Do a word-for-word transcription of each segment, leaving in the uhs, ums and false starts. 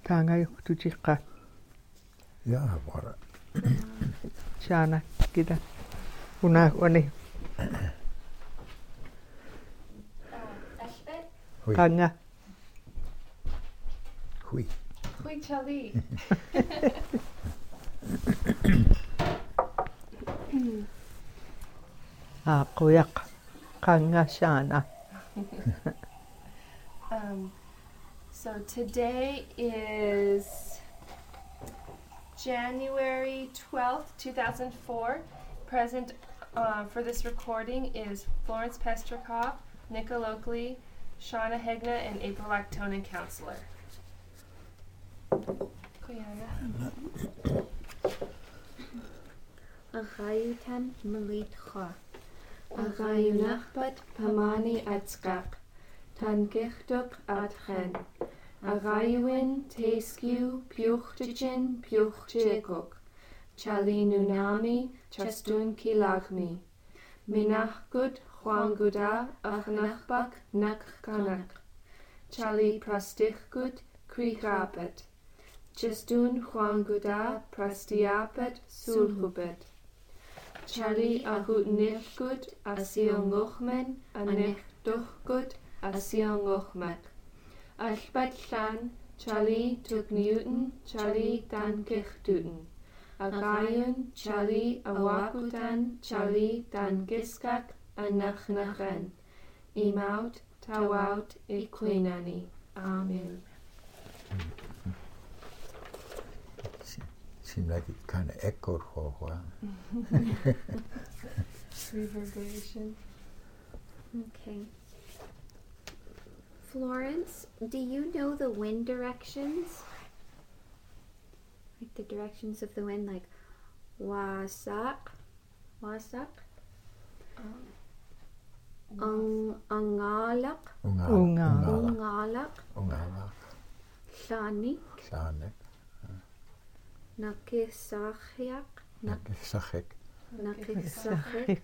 taangayuqtuchiqqa Ja, bara. shaana kida unaaqwani Hui. qanga Hui. Hui Chali. aaquyaq qanga shaana. Um, so today is January twelfth, two thousand four. Present uh, for this recording is Florence Pestrikov, Nika Lockley, Shauna Hegna, and April Actonin, counselor. Kuyana. Agayutan Malitcha. Agayunachbat Pamani Atskak. Tangichtuk Atchen. Agayuin Tesku Puchtijin Puchtjekuk. Chalinunami Chastun Kilagmi. Minachgud Huanguda Achnachbak Nakkanak. Chali Prastichgud Krikrapet. Chastun Huanguda Prastiapet Sulhubet. Chali Ahut Nifgud Asiongochmen Anechduchgud Asiongochmet. Albat Shan Chali Tuk Newton Chali Dan Kichtuten. Agayun Chali Awakutan Chali Dan Giskak Anachnachen. Imaut Tawaut Equinani. Amen. Seemed like it kind of echoed for a while. Reverberation. Okay. Florence, do you know the wind directions? Like the directions of the wind, like wasak, wasak, ang angalak, Ungala. ungalak, Ungala. shanik, Shanek. nakisachyak, Nakisachek. nakisachik,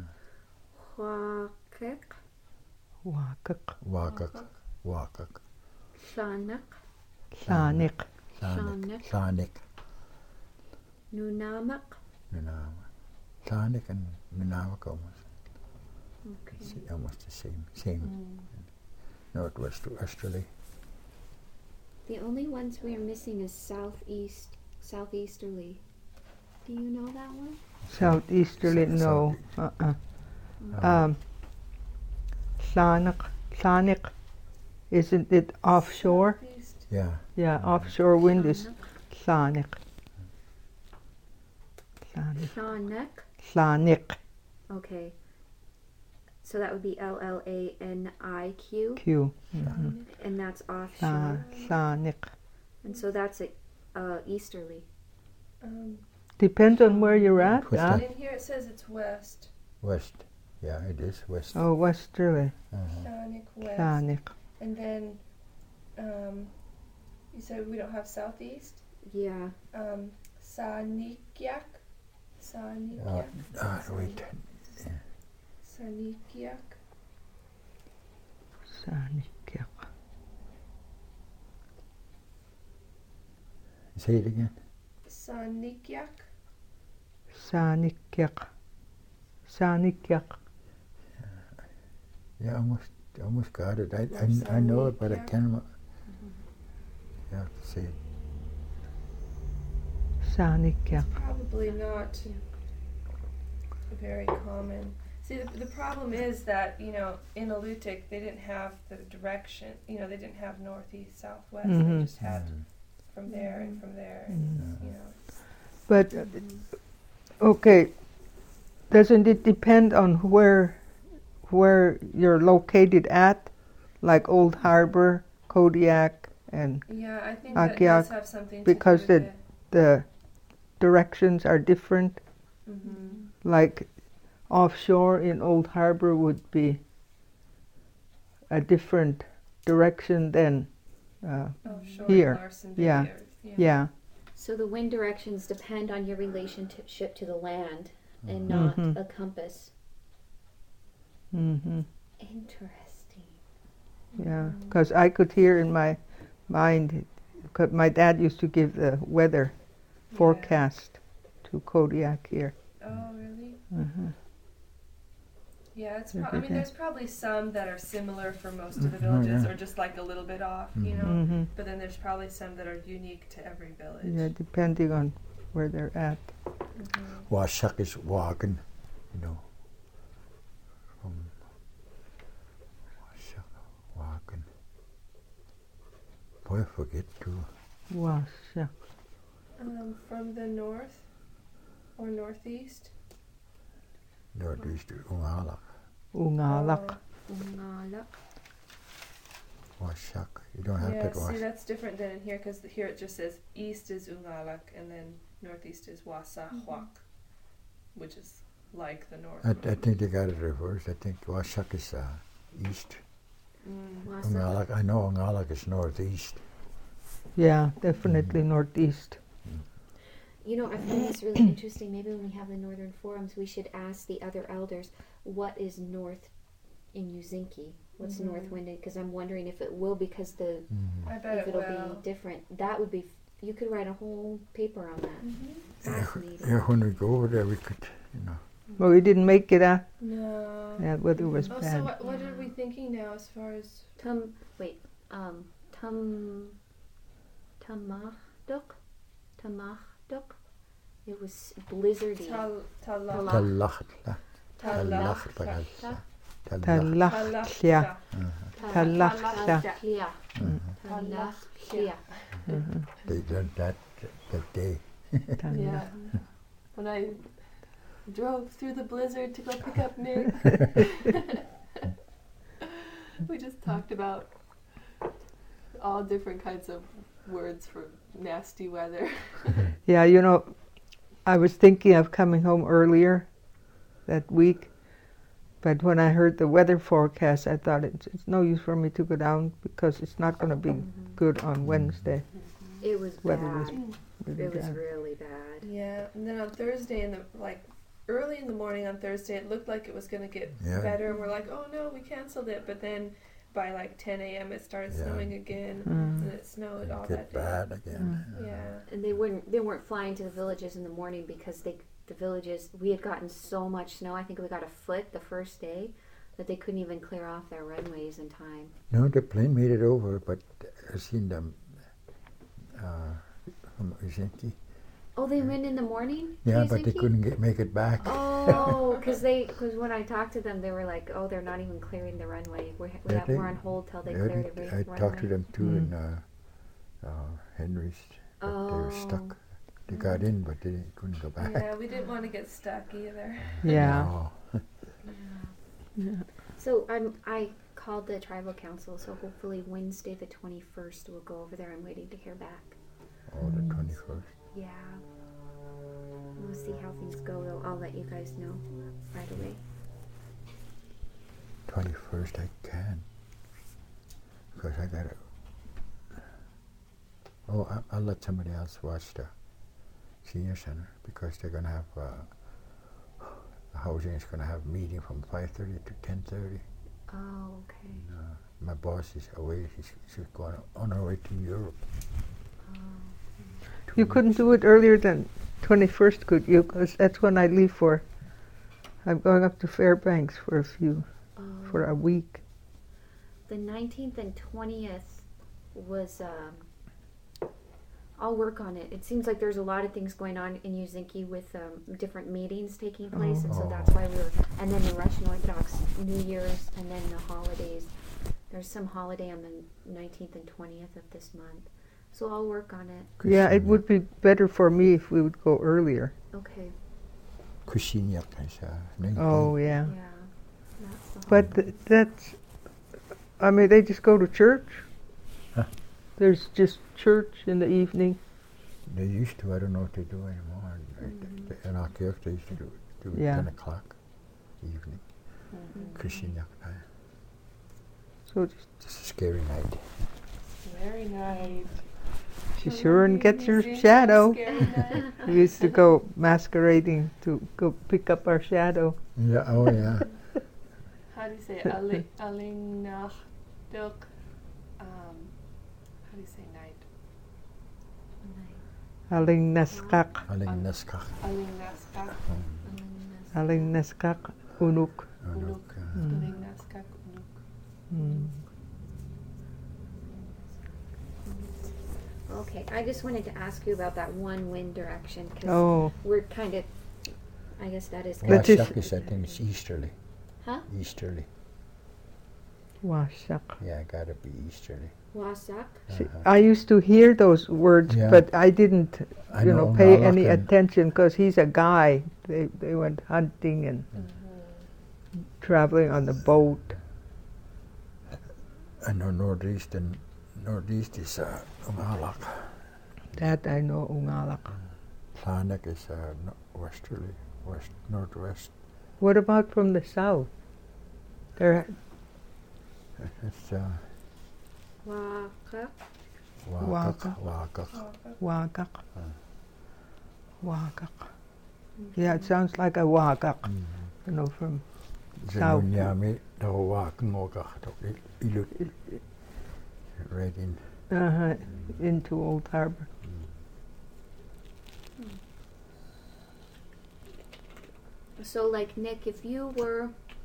huakek, Waakak. Wakak. Wakak. shanak, Shaanik. Shanek. Shanek. nunamak. Nunawa. Shanek and Nunamak almost. Okay. It's almost the same. Same. Northwest westerly. The only ones we are missing is southeast, southeasterly. Do you know that one? Southeasterly, no. Uh-uh. Um, Shaanik. Shaanik. Isn't it offshore? East. Yeah. Yeah, offshore wind is Shaanik. Shaanik. Shanak. Shaanik. Okay. So that would be L L A N I Q, Q. Mhm. and that's Sha- offshore. Shaanik. And so that's a, uh, easterly. Um, Depends on where you're at. What's Huh? that? in here it says it's west. West. Yeah, it is west. Oh, westerly. Uh-huh. Shanik west. Shaanik. And then, um, you said we don't have southeast. Yeah. Um, Sanikyak. Uh, Sanikyak. ah, wait. Sanikyak. Shaanik. Say it again. Sanikyak. Shaanikyak. Shaanikyak. Yeah, almost, almost got it. I, I, I know it, but I Yeah. can't. rem- You have to say it. Shaanikyak. Probably not very common. See, the, the problem is that, you know, in Alutiiq, they didn't have the direction, you know, they didn't have northeast, southwest. Mhm. They just had Mhm. from there and from there, and, Mm. you know. But, uh, okay, doesn't it depend on where where you're located at? Like Old Harbor, Kodiak, and Yeah, I think that Akiak, does have something because to do with the directions are different. it. Mm-hmm. Like offshore in Old Harbor would be a different direction than, uh, Oh, sure. Here. Larson Yeah. Bay or- yeah. yeah. So the wind directions depend on your relationship to the land and not Mhm. a compass. hmm Interesting. Yeah, because I could hear in my mind 'cause my dad used to give the weather Yeah. forecast to Kodiak here. Oh, really? Uh-huh. Yeah, it's. Pro- I Every mean, day. there's probably some that are similar for most of the Mhm. Oh, villages, yeah. or just like a little bit off, you Mhm. know. Hmm. But then there's probably some that are unique to every village. Yeah, depending on where they're at. Mhm. Washak is walking, you know. From Washak, walking. Boy, I forget to. Washa. Um, from the north or northeast. Northeast to Ungalak. Ungalak. Oh, Ungalak. Washak. You don't have yeah, that see, wash. that's different than in here because here it just says east is Ungalak and then northeast is Wasahuak, which is like the north. I, I think they got it reversed. I think Washak is uh, east. Mm. Wasa. Ungalak, I know Ungalak is northeast. Yeah, definitely northeast. You know, I find this really interesting. Maybe when we have the Northern Forums, we should ask the other elders what is north in Uzinki. What's Mhm. north wind? Because I'm wondering if it will, because the Mm. I bet if it it'll will. be different. That would be. F- you could write a whole paper on that. Mhm. Yeah, Fascinating. yeah, when we go over there, we could, you know. But we didn't make it out. No. Yeah, weather was Oh, so bad. what, what Yeah. are we thinking now as far as Tum. Wait. Um. Tum. Tamakduk. Tamakduk. It was blizzardy. tal talak Talak. Talach. talak Talach. Talach. Talachlia. Talachlia. Talachlia. Talachlia. They learned that that day. Yeah. When I drove through the blizzard to go pick up Nick, we just talked about all different kinds of words for nasty weather. Yeah, you know, I was thinking of coming home earlier that week, but when I heard the weather forecast, I thought it's, it's no use for me to go down because it's not going to be good on Wednesday. It was Weather bad. was really It was bad. really bad. Yeah, and then on Thursday, in the like early in the morning on Thursday, it looked like it was going to get Yeah. better, and we're like, oh no, we canceled it. But then by like ten a.m. it started Yeah. snowing again, Mm. and it snowed all Get that day. bad again. Yeah. And they weren't they weren't flying to the villages in the morning because they the villages we had gotten so much snow. I think we got a foot the first day that they couldn't even clear off their runways in time. No, the plane made it over, but I seen them uh, from Helsinki. Oh, they went in the morning. to Yeah, but they Helsinki? couldn't get make it back. Oh, because they because when I talked to them, they were like, "Oh, they're not even clearing the runway. We're we Yeah, have, they- we're on hold till they I, clear the ra- I runway." talked to them too Mm. in uh, uh, Henry's, but they were Oh. stuck. They got in, but they couldn't go back. Yeah, we didn't want to get stuck either. Yeah. No. Yeah. So I'm I called the tribal council. So hopefully Wednesday the twenty first we'll go over there. I'm waiting to hear back. Oh, the twenty-first. Yeah. We'll see how things go. Though I'll let you guys know right away. twenty-first I can. Because I got to. Oh, I, I'll let somebody else watch the senior center because they're going to have, uh, the housing is going to have a meeting from five thirty to ten thirty. Oh, okay. Uh, my boss is away. She's, she's going on her way to Europe. Oh. You couldn't do it earlier than twenty-first, could you? Because that's when I leave for. I'm going up to Fairbanks for a few, Oh. for a week. The nineteenth and twentieth was, um, I'll work on it. It seems like there's a lot of things going on in Uzinki with um, different meetings taking place, and so Oh. that's why we were, and then the Russian Orthodox New Year's, and then the holidays. There's some holiday on the nineteenth and twentieth of this month. So I'll work on it. Yeah, it Kushinya- would be better for me if we would go earlier. Okay. Kushinya is uh, nineteen. Oh, yeah. Yeah. That's the But th- that's, I mean, they just go to church. Huh? There's just church in the evening. They used to. I don't know if they do anymore. Mhm. Like, In Akiyok, they used to do, do it Yeah. ten o'clock evening. Mhm. Kushinya night. So just, Just a scary night. Very nice. she sure and gets her shadow. We used to go masquerading to go pick up our shadow. Yeah. Oh, yeah. How do you say Ali Alingnach Duk? Um, how do you say night? Aling naskak. Aling naskak. Alingnaskak. Aling naskak unuk. Unuk. uh, Mm. Alingnaskak unuk. Mm. Okay, I just wanted to ask you about that one wind direction because Oh, we're kind of, I guess that is kind Let's of, just- Wasak is, I think it's easterly. Huh? Easterly. wasak. Yeah, gotta be easterly. Wasak. See, Uh-huh. I used to hear those words, Yeah. but I didn't, I you know, know pay Ngalak any and- attention because he's a guy. They they went hunting and traveling on the boat. I know northeast and northeast is uh, Ungalak. That I know, Ungalak. Planek is uh, no- westerly, west northwest. What about from the south? There, It's uh, Waka. Wakak. Wakak. Wagak. Uh. Wagak. Yeah, it sounds like a wagak, Mm. you know, from South. Zenunyami, the Wakangokak, ilut, right in. uh, into Old Harbor. So, like Nick, if you were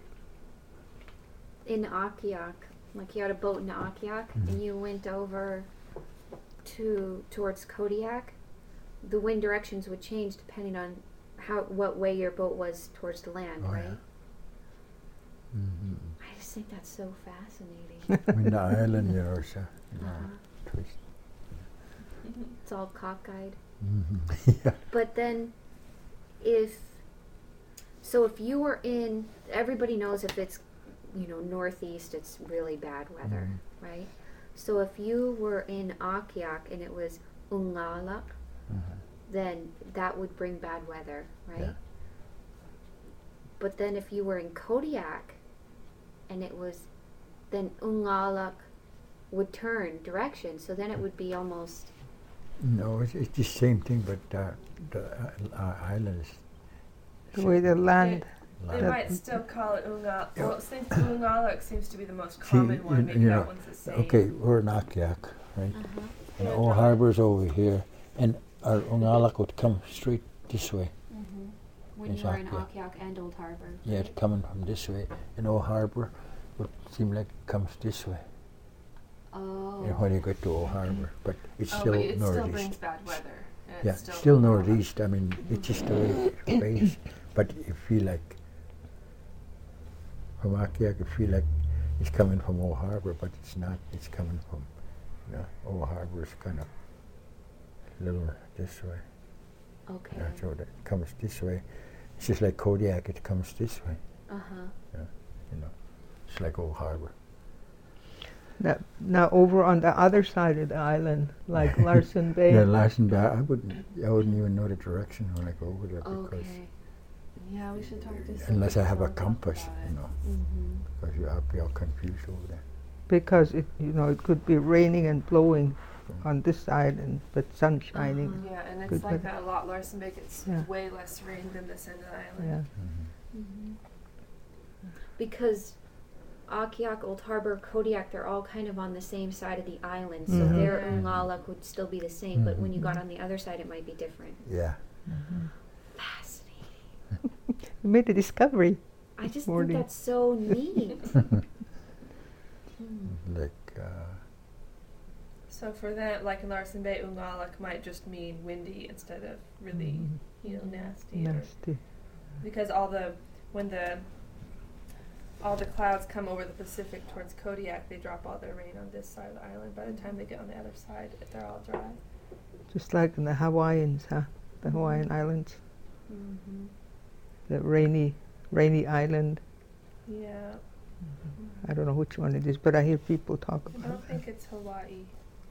in Akiak, like you had a boat in Akiak, Mhm. and you went over to towards Kodiak, the wind directions would change depending on how what way your boat was towards the land, Oh, right? yeah. Mm-hmm. I just think that's so fascinating. I mean, the island, you know, so, you know, Uh-huh. twist. It's all cockeyed. Mm-hmm. Yeah. But then, if so, if you were in, everybody knows if it's, you know, northeast, it's really bad weather, Mhm. right? So if you were in Akiak and it was Ungalak, Uh-huh. then that would bring bad weather, right? Yeah. But then if you were in Kodiak and it was, then Ungalak would turn direction, so then it would be almost, No, it's, it's the same thing, but uh, the uh, uh, island is. The way the land. They Like- might still call it Ungal. Yeah. Well, since Ungalak seems to be the most See, common you- one, maybe you that know, one's the same. Okay, we're in Akiak, right? uh-huh. And Yeah, Old John. Harbor's over here, and our Ungalak would come straight this way. Mm-hmm. When Yes, you were in Akiak. Akiak and Old Harbor. Yeah, it's coming from this way. And Old Harbor would seem like it comes this way. Oh. You know, when you get to Old Harbor, but it's Oh, still but it still northeast. brings bad weather. And Yeah, it's still, still Ungalak. northeast. I mean, it's just the way it plays. But you feel like from Akiak, you feel like it's coming from Old Harbor, but it's not. It's coming from, you know, Old Harbor is kind of a little this way. Okay. Yeah, so that it comes this way. It's just like Kodiak. It comes this way. Uh-huh. You know, it's like Old Harbor. Now, now over on the other side of the island, like Larsen Bay. Yeah, Larsen Bay. I wouldn't. I wouldn't even know the direction when I go over there because Okay. Yeah, we should talk to unless I Cindy have a Song about compass, it. you know, Mm-hmm. because you I'll be all confused over there. Because it, you know, it could be raining and blowing on this side, and but sun shining. Uh-huh. Yeah, and it's Good like weather. that a lot. Larsen Bay gets Yeah. way less rain than this end of the island. Yeah. Mm-hmm. Because Akiak, Old Harbor, Kodiak, they're all kind of on the same side of the island, so Mhm. their Yeah. Ungalak would still be the same, but when you got Mhm. on the other side, it might be different. Yeah. Fascinating. You made a discovery. I just Morning. think that's so neat. Hmm. Like, uh, So for that, like in Larsen Bay, Ungalak might just mean windy instead of really, Mhm. you know, nasty. Or, Nasty. because all the when the all the clouds come over the Pacific towards Kodiak, they drop all their rain on this side of the island. By the time they get on the other side, they're all dry. Just like in the Hawaiians, huh? The Hawaiian Islands, Mm-hmm. the rainy, rainy island. Yeah, I don't know which one it is, but I hear people talk I about don't that. think it's Hawaii.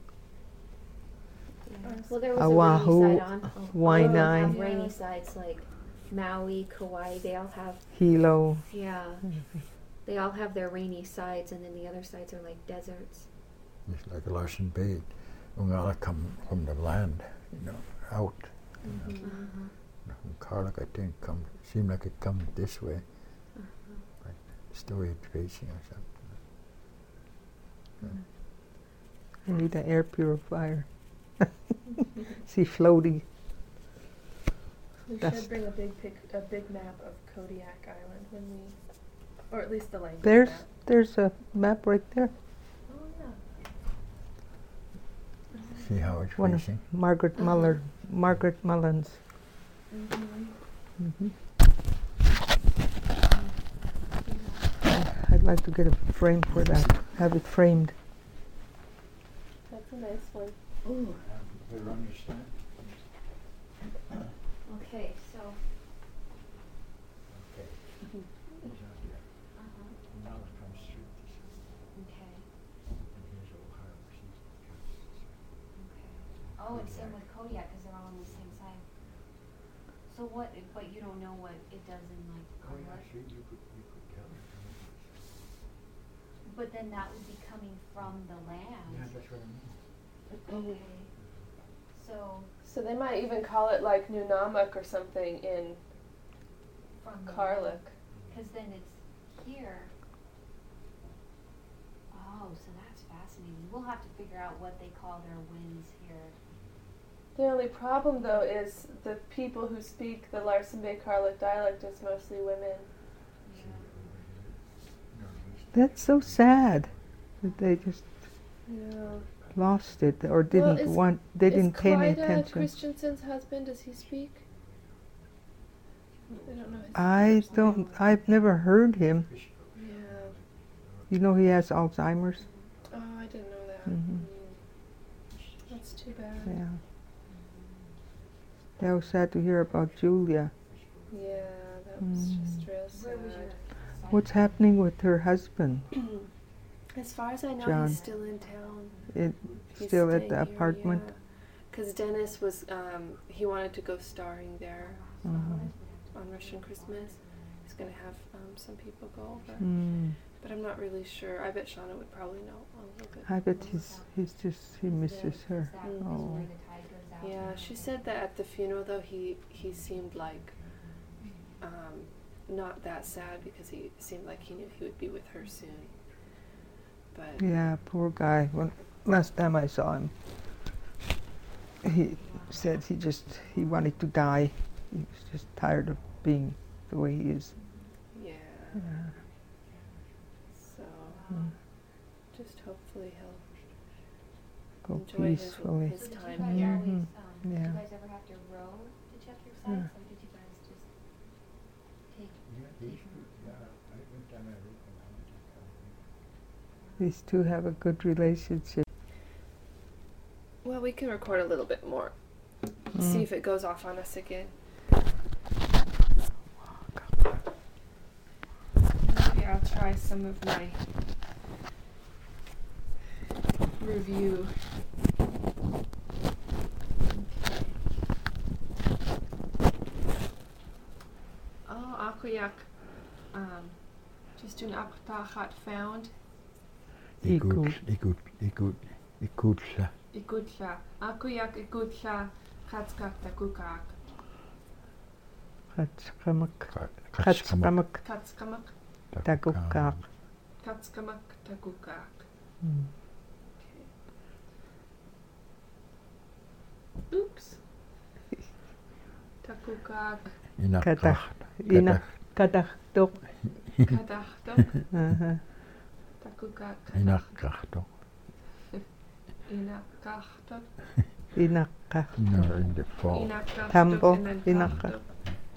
Yeah. Well, there was a Oahu, rainy side on. Oh, Waianae. all have Yeah. rainy sides like Maui, Kauai. They all have. Hilo. Yeah. They all have their rainy sides, and then the other sides are like deserts. it's like Larsen Bay. Ungala come from the land, you know, out. Mm-hmm. Uh-huh. From Karlak, I think, come seem like it comes this way. Uh-huh. It's the way it's facing or something. I need an air purifier. see floating. We That's- should bring a big pic, a big map of Kodiak Island when we, or at least the language There's map. there's a map right there. Oh yeah. See how it's One of facing? Margaret Uh-huh. Muller, Margaret Mullins. Mm-hmm. hmm I'd like to get a frame for that. Have it framed. That's a nice one. Ooh. Okay, so. Uh-huh. Okay. Okay. Oh, it's same with Kodiak because they're all on the same side. So what? But you don't know what it does in like. Kodiak? But then that would be coming from the land. Okay. So So they might even call it like Nunamuk or something in from the Karluk. because then it's here. Oh, so that's fascinating. We'll have to figure out what they call their winds here. The only problem though is the people who speak the Larsen Bay Karluk dialect is mostly women. That's so sad that they just Yeah. lost it or didn't is- want. They didn't pay any Is Clyda attention. Christensen's husband, does he speak? I don't know his I first don't. name. I've never heard him. Yeah. You know he has Alzheimer's. Oh, I didn't know that. Mhm. Mm. That's too bad. Yeah. Yeah, I was sad to hear about Julia. Yeah, that was Mm. just real Where was your sad. What's happening with her husband? As far as I know, John. he's still in town. It, He's still at staying the here, apartment? yeah. Because Dennis was, um, he wanted to go starring there Uh-huh. on Russian Christmas. He's going to have um, some people go over. Mm. But I'm not really sure. I bet Shauna would probably know a little bit. I bet he's he's just he misses her. Mm. Oh. Yeah, she said that at the funeral, though, he, he seemed like um, not that sad because he seemed like he knew he would be with her soon. But Yeah, poor guy. When last time I saw him, he said he just he wanted to die. He was just tired of being the way he is. yeah, Yeah. so Mm. just hopefully he'll Go enjoy his, peacefully. his So did you time guys here. always, Mhm. um, did Yeah. you guys ever have to row to check your Yeah. sites, or did you guys just take? These two have a good relationship. Well, we can record a little bit more. See if it goes off on us again. Maybe I'll try some of my review. Oh, Akuyak. Um, just doing Akutachat found. Ikut, ikut, ikut, ikutsa. Ikutla. Akuyak ikutla. Katskak takukak. Katskamak. Katskamak. Katskamak. Katskamak. Takukak. Katskamak takukak. Mm. Oops. Takukak. Inakah. Ina kadachtok. Kadachtok. Uh-huh. Takukak. Inakahto. Inakachtok. Inaka. No, in the fall. Inakachtok. Tambo. And then Inaka. kachtok.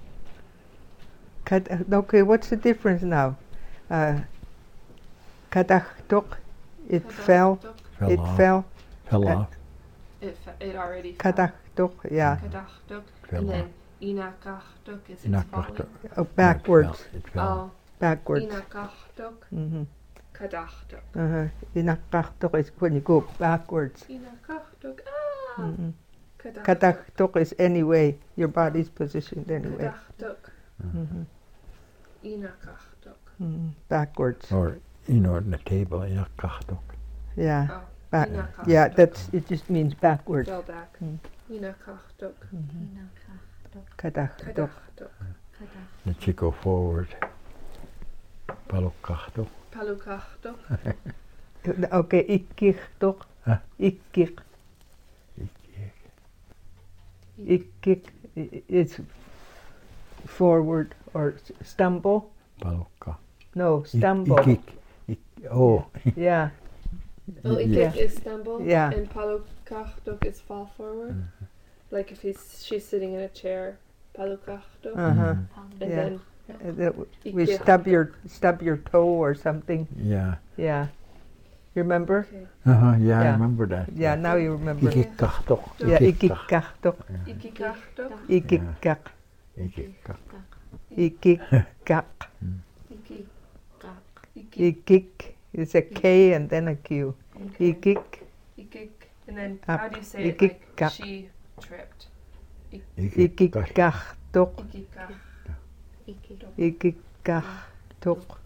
Kad- okay, what's the difference now? Uh, kadachtok. It fell. Kadachtok. Fell It off. fell. Fell Uh, off. It, fe- it already fell. Kadachtok. Yeah. Kadachtok. Fell And off. then inakachtok is it's Inakahto. falling. Oh, backwards. It fell. Oh. Backwards. Inakachtok. Mm-hmm. Kadachtok. Uh-huh. Inakachtok is when you go backwards. Inakachtok. Ah. Mm-hmm. Kadachtok. Kadachtok is anyway. Your body's positioned anyway. Kadachtok. Mm-hmm. Inakachtok. Mm-hmm. Backwards. Or, you know, on the table, inakahto. Yeah. Oh. Back. Inakachtok. Yeah, that's it. Just means backwards. Fell back. Mm. Inakachtok. Mm-hmm. Kadachtok. Kadachtok. Kadachtok. Let you go forward. Palukahto. Palukachtok. Okay, ikkichtok. Huh? Ikkich. Ikik, i- it's forward or s- stumble. Palukka. No, Ik- stumble. Ikik. Ik- Oh. Yeah, Oh, ikik Yeah. is stumble. Yeah. And palukachtok is fall forward. Mm-hmm. Like if he's she's sitting in a chair, palukachtok. uh-huh. And yeah. then Uh, that w- we ikik. stub your stub your toe or something. Yeah. Yeah, you remember? Okay. Uh-huh. Yeah, I Yeah. remember that. Yeah, now you remember. Ikikkahtok. Yeah, Ikikkah. ikikachtok, Ikikachtok. ikikak, Ikikkah. ikikak, Ikik. Ikik. ikik. It's a K and then a Q. Okay. Ikik, Ikik. And then Up. how do you say it? Ikikka. Like she tripped. Ikikkah. ikikachtok, Ikikach. Iki. ikikachtok.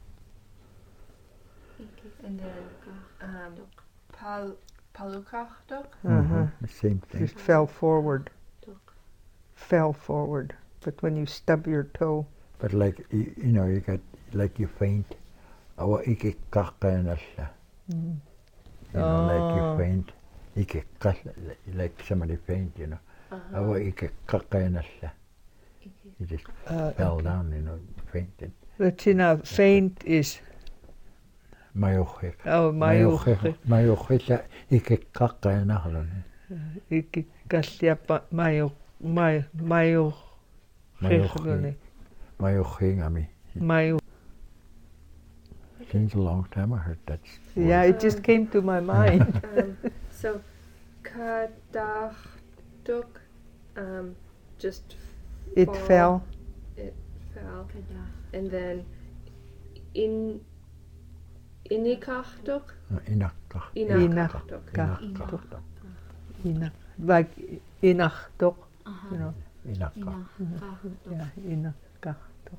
Iki. And then um, pal palukachtok. Uh-huh. The same thing. Just fell forward, Tok. fell forward. But when you stub your toe, But like, you, you know, you got, like you faint. Awa ikikkahkainalla. mm. You know, like Oh. you faint. Ikikkah, like somebody faint, you know. Uh-huh. Awa ikikkahkainalla. Iki. He just uh, fell down, you know, fainted. but you know, faint is Majuhik. oh majuhik, Majuhik ikikkahkainalla. ikikastia maju maju maju Majuhik. Majuhingami. maju. Seems a long time I heard that. Yeah, it just came to my mind. Um, so kadachtuk, um, just It fall. fell. fell, Kada. and then in inikachtuk, Inakkah. inachtuk. Inakkah. Ina, like inachtok, Aha. you know. Inakkah. Ina. Ka. Tok. Yeah, inachtok.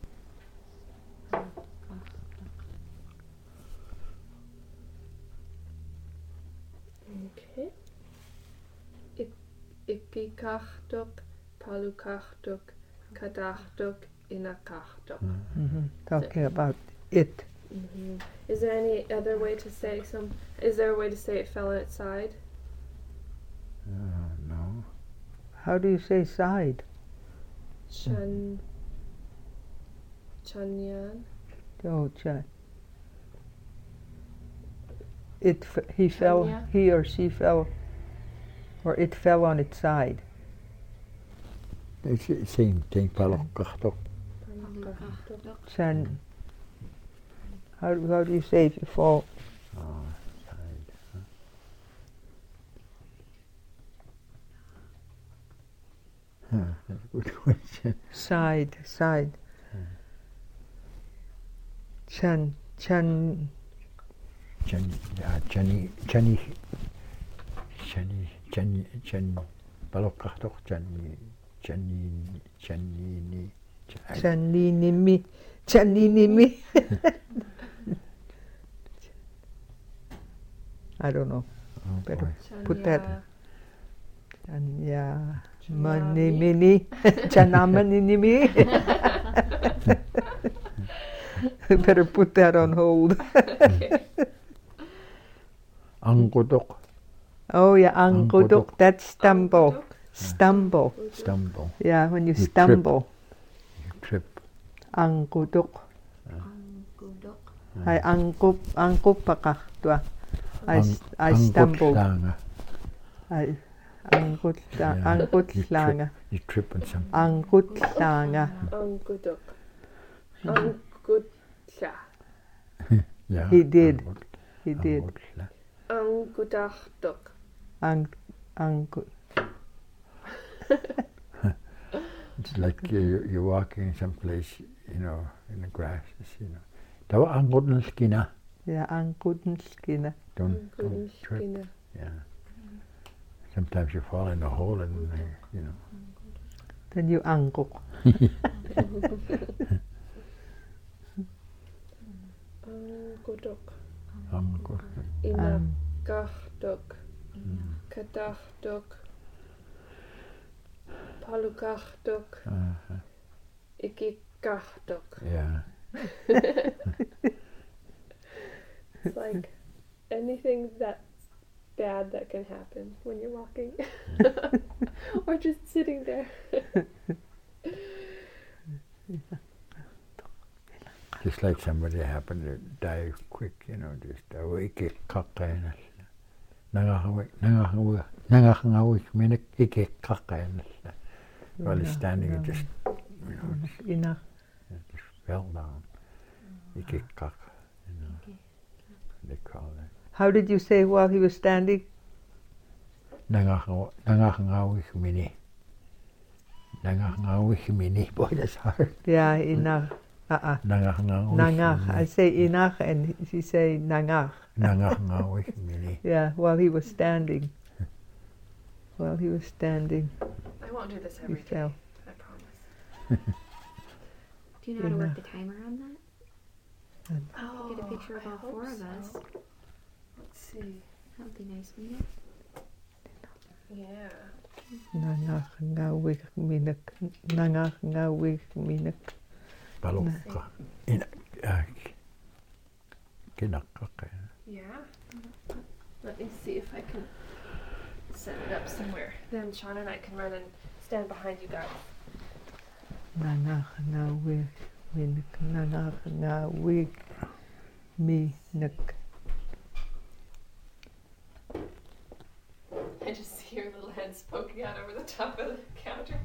Okay. Ik, ikikachtuk, palukachtuk, kadachtuk, inakachtuk. Mm-hmm. Talking about it. Mm-hmm. Is there any other way to say some? Is there a way to say it fell on its side? Uh, no. How do you say side? Chan. Chanyan. Oh, Chad. It f- he fell. Chanya? He or she fell, or it fell on its side. It's the same thing. Palukachtok. Palukachtuk. Chan. How do- how do you say if you fall? Oh, side. Huh? Huh, that's a good question. Side, side. Chan, chan. Chani, uh, Chani, Chani, Chani, Chani, Chani, Palukachtok, Chani, Chani, Chani, Chani. Chaninimi. Chaninimi. I don't know. Oh, Better boy. put that- Chanya. Chanya. Chanami. Manimini. Chanamanimi. Better put that on hold. Okay. Angkutok, Oh yeah, angkuduk. That's stumble. Angkuduk. Stumble. stumble, Yeah, when you You trip. stumble. you trip. Angkuduk. Angkudok. I angkup angkup pakah tua. I, s- I Ang- stumbled. angkutlanga. I angkut Yeah, angkut you trip. langa. You trip on something. Angkut langa. Angkuduk. Angkutla. Yeah. He did. angkut- He did. angkutla. Angkudachtuk. Ang angkut. It's like you, you're walking someplace, you know, in the grasses, you know. Tawa angkut ng skina. Yeah, angkuten skina. Don't, don't trip. Angkudskina. Yeah. Sometimes you fall in a hole and, uh, you know. Then you angkuk. Angkuduk. Angkut. Um, Inakachtuk. Kadachtuk. Palukachtuk. Uh-huh. Ikikachtuk. Yeah. It's like anything that's bad that can happen when you're walking. Or just sitting there. Just like somebody happened to die quick, you know, just awake kakain. Nangahawi, nangahawi, nangahawi, minik ike kakain. While he's standing, he just, you know, just, Enough. just fell down. Ike kak, you know, Okay. they call it. How did you say while he was standing? Nangahawi, nangahawi mini. Nangahawi mini. Boy, that's hard. Yeah, inach. Uh-uh. Nangahawi Nangach. I mini. say inach and he say nangach. Nangahawi mini. Yeah, while he was standing. While he was standing, I won't do this he every day. fell. I promise. Do you know how to work Enough. the timer on that? Oh, Get a picture of I all hope four of so. us. Let's see. That would be nice, Mina. Yeah. Nangach ngawik minak. Nangach ngawik minak. Balokka. Ina, uh, kinakaka. Yeah. Let me see if I can set it up somewhere. Then Sean and I can run and stand behind you guys. Nangach ngawik minak. Nangach ngawik minak. I just see your little heads poking out over the top of the counter.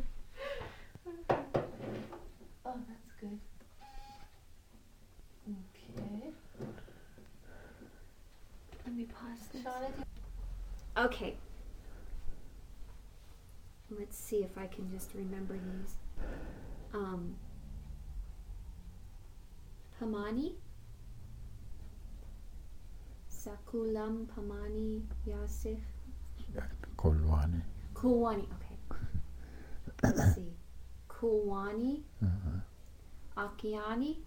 Oh, that's good. Okay. Let me pause this. Shauna, do Okay. Let's see if I can just remember these. Um, Pamani. Sakulam Pamani Yasif. Kolwani. Kulwani. Okay. Let's see. Kulwani. Uh-huh. Akiani.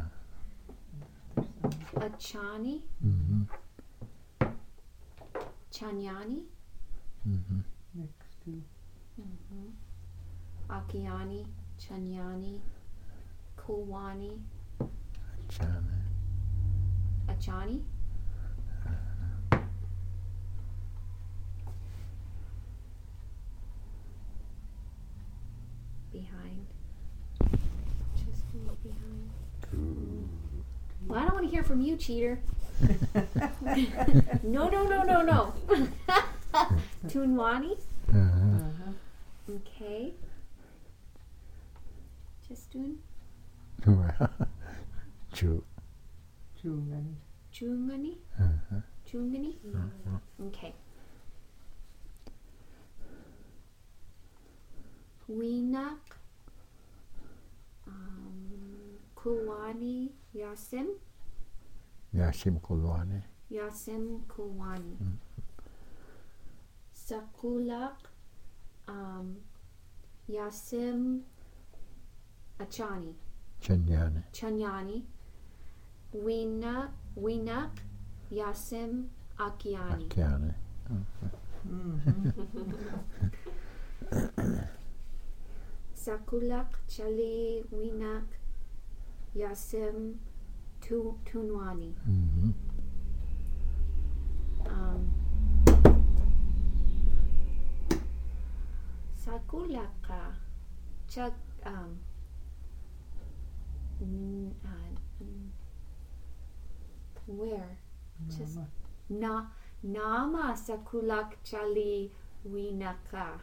Achani. Mm-hmm. Chanyani. Mm-hmm. Next to Mm-hmm. Akiani, Chanyani, Kulwani, Chana. Achani. Behind. Just leave behind. Well, I don't want to hear from you, cheater. no, no, no, no, no. Tunwani. Uh-huh. Okay. Just doing Chu. Chungani. Chungani. Uh-huh. Chungani. Uh-huh. Okay. Winak. Um, Kulwani Yasim. Yasim Kolwani. Yasim Kulwani. Sakulak. Um, Yasim Achani. Chanyani. Chanyani. Winak. Winak. Yasim Akiani. Akiani. Sakulak Chali Winak Yasim Tu Tunwani. Mm-hmm. Um, Sakulaka Chak um n- uh, n- where? Just na Nama Sakulak Chali Winaka.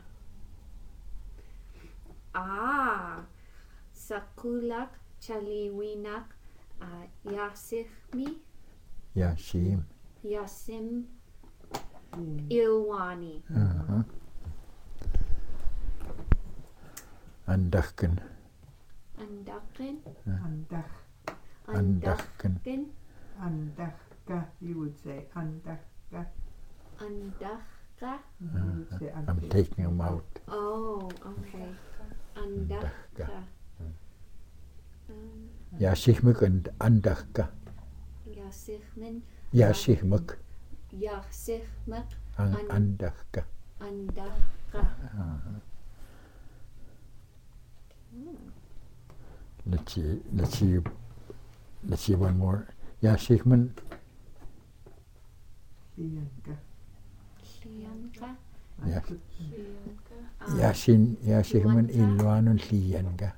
Ah, Sakulak Chali Winak uh, Yasifmi Yasim. Yasim Ilwani. Uh-huh. Andachken. Andakin. Andach. Andachken. Andakin. Andachka, you would say. Andachka. Andachka. You would say I'm andach. taking them out. Oh, okay. Andachka. Andachka. Um, Yasimuk and Andachka. Yasifmin. Yasimuk Yasifmak. and An- Andachka. Andachka. Uh-huh. Let's see. Let's see. Let's see one more. Yasimman. Sianka. Shianka. Yes. Priyanka. Um, Yasin Yasiman Luanka? Ilwanun Liyan ka.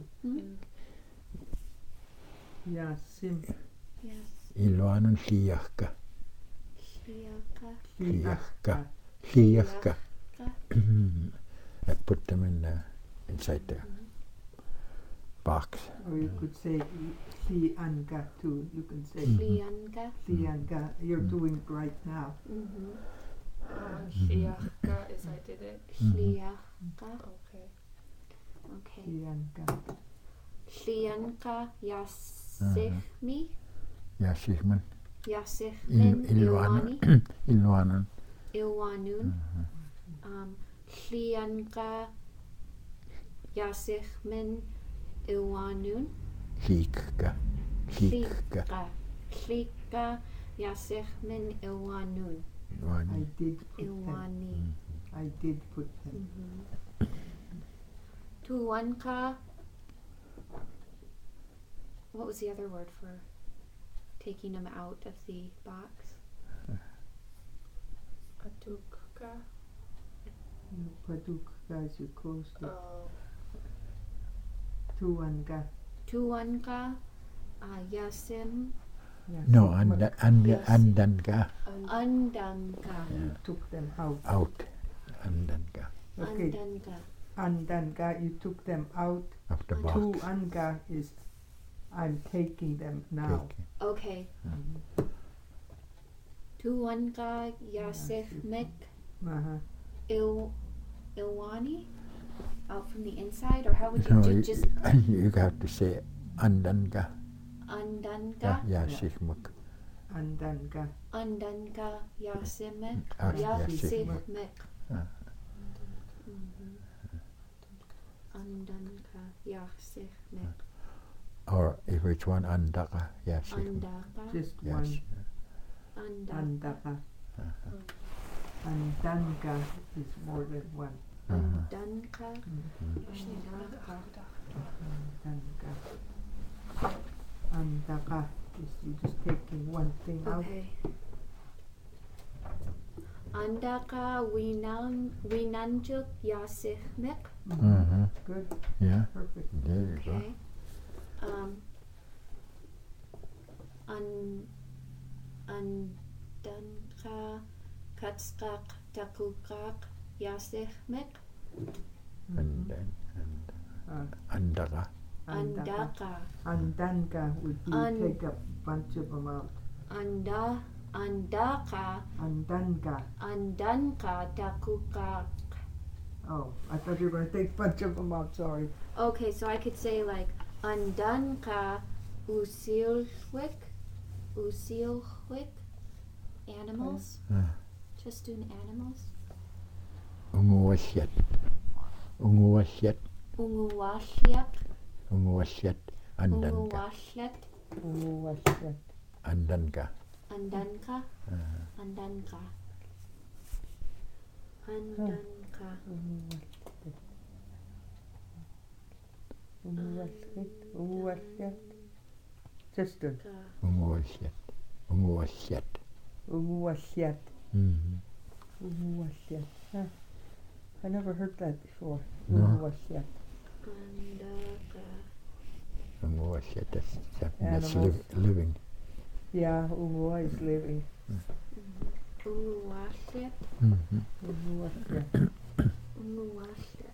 Yeah, sim. Yes. Ilwanun Liyak ka. Shiaka. Liyak Liyak ka. I put them in the, inside the box. Or you could say si anga too. You can say Lianka. si anga. You're doing it right now. Mm-hmm. Oh, Shiaka is I did it. Shliaka. Okay. Okay. Si anga. Shlianka Yasichmi. Yasiman Yasichmin Ilwanun Ilwani. Ilwanun. Ilwanun. Um, Shlianka Yasichmin Ilwanun. Lik ka. Lik ka. Shlika. Shlika Yasichmin Ilwanun. I Ilwani. did put them. Ilwani. I did put them. Mm-hmm. Tuwanka. What was the other word for taking them out of the box? Atukka. You paduk guys, you closed it. Oh. Tu anga. Tuwanka. Uh, Yasim. Yeah, No, si- anda, anda, Yes. andan ka. Andanka. You took them out. Out. Andan ka. Okay. Andanka. Andanga, you took them out. Of the Tu box. Tu anga is I'm taking them now. Take. Okay. Tuwanka Yasichmik Uh-huh. Il Ilwani? Out from the inside? Or how would you No, do you, just you have to say andan ka. Andanka? Yasishmuk. Andanga. Andanka Yasimek? Ah, Yasishmuk. Yasichmik. Ah. Mhm. Andanka Yasichmik. Or if it's one andaka. Yasishmuk. Andaka. Just Yes. one. Andaka. Andaka. Andanga is more than one. Uh-huh. Andanka. Andaka. Andanga. Andaka is you just taking one thing out. Okay. Andaka Winan Winanjuk Yasichmik. Uh-huh. Good. Yeah. Perfect. There you go. Okay. Um. An Andanka Katskak Takukak Yasichmik. And then and Uh, andaka. andaka. Andaka. Andanga would be An- take a bunch of them out. Anda Andaka Andanga. Andanka Takukak. Oh, I thought you were going to take a bunch of them out. Sorry. Okay, so I could say like Andanka Usilhwik. Usilhwik. Animals. Uh, Just doing animals. Unguwasyat. Unguwasyat. Unguwashyat. Unguwasyat. Andan ka. Unguwashyat. Umuwasyat. Andan ka. Andanka. Uh, Andanka. Andanka. Umuwasyat. Umuwasyat. Just a Unguwasyat. Unguwasyat. umuwasyat. Mm-hmm. Umuwasyat. Huh. I never heard that before. No. Umuwasyat. Andaka. Unguwasyat. That's, that, that's Animals. liv- living. Yeah, umuwa is living. Unguwashyat. Mm-hmm. Umuwasyat. Unguwashyat.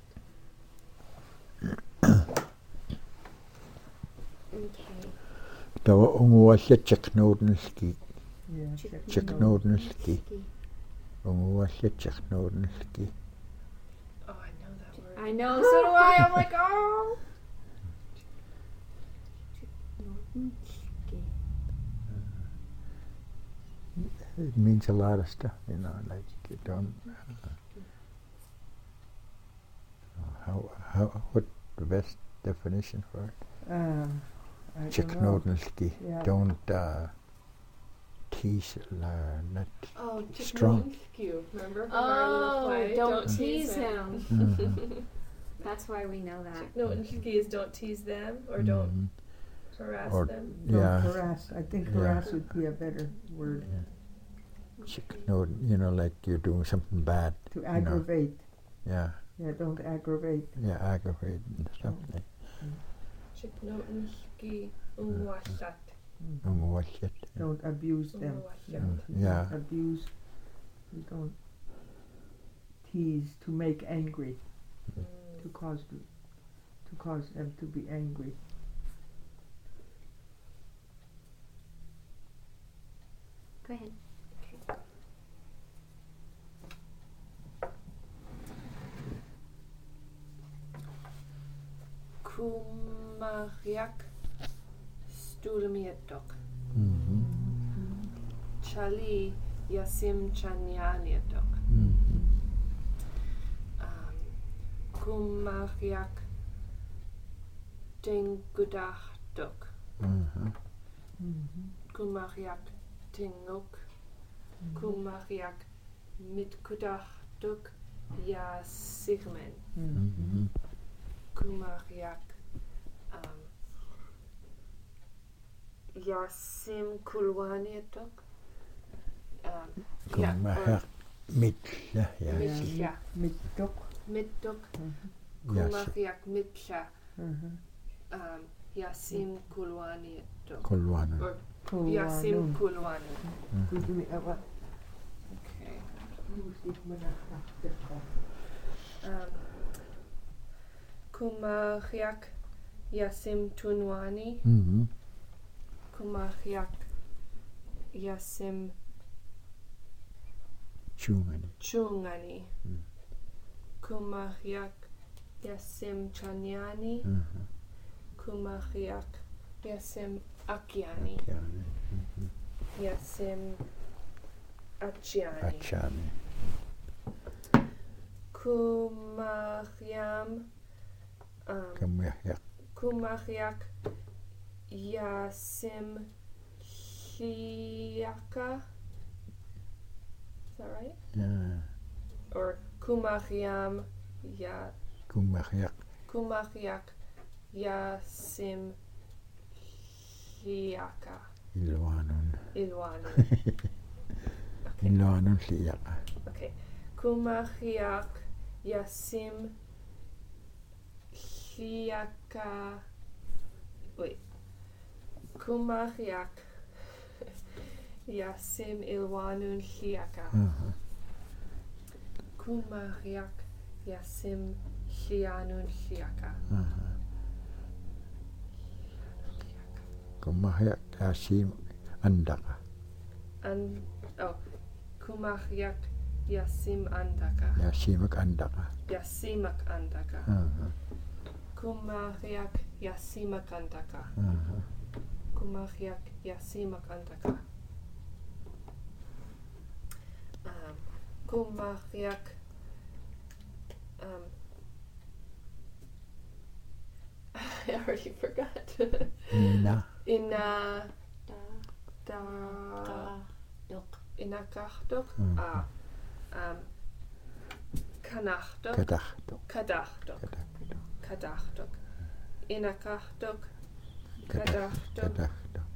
Okay. Tawa unguwasyat chaknodenski. Yeah. Chick- Chaknodenski. Ski. Unguwasyat chaknodenski. Oh, I know that word. I know, so do I. I'm like, oh. Ski. It means a lot of stuff, you know, like you don't. Uh, how, how, what the best definition for it? Uh, I don't know. Chiknodenski. Yeah. Don't uh, tease, uh, not. Oh, Strong. Chiknowinsky, remember from our little Oh, play? don't, tease him. Mhm. That's why we know that. Chiknowinsky is don't tease them or don't Mhm. harass Or- them. Don't Yeah. harass. I think Yeah. harass would be a better word. Chiknod, you know, like you're doing something bad. To aggravate. Yeah. Yeah, don't aggravate. Ja, aggravate and stuff. Chipnotenski umwashat. Umuwashat. Don't abuse them. Umuwashat. You Yeah. don't abuse. You don't tease to make angry, to cause to, to cause them to be angry. Go ahead. Kumariak stulmiatok. Mhm. Chali yasim chanyaniatok. Mhm. Um, Kumariak tingudachtok. Mhm. Mm-hmm. Kumariak tinguk. Kumariak mitkudachtok yasigmen. Mhm. Kumariak um, yasim kulwaniatok. Um, yeah, or Kumahak mitla. Ja. Mitla. Mittok. Mittuk. Yes. Kumariak mitla. Uh-huh. Um, yasim kulwaniatok. Kulwana. Or yasim Kulwanun. kulwani. Kudumi awa. Okay. Kusik manakakta. Um, Kumariak yasim tunwani. Mhm. Kumariak yasim Chungani. chungani. Mm. Kumariak yasim chanyani. Mhm. Kumariak yasim akyani. Ja. Mhm. Yasim achiani. Achani. Kumariam um, Kumahak. Kumariak yasim Shiaka. Is that right? Ja. Or Kumariam ya Kumahak. Kumariak yasim Shiaka. Ilwanun. Ilwanu. Ilwanun liyaka. Okay. Kumariak yasim Shiaka. Wait. Kumariak yasim ilwanun Shiaka. Mhm. Kumariak yasim Shianun Shiaka. Mhm. Kumahak asim andaka. And oh, Kumariak yasim andaka. Yasimak andaka. Yasimak andaka. Mhm. Kumariak yasimak andaka. Mhm. Kumariak yasimak andaka. Um, Kumariak um, I already forgot. Ina. Ina Da, da da, dok. inakachtok. Mhm. Ah. Um, kanachtok. Kadachtok. Kadachtok. Kadachtok. Kadachtok. Inakachtok. Kadachtok. Kadachtok.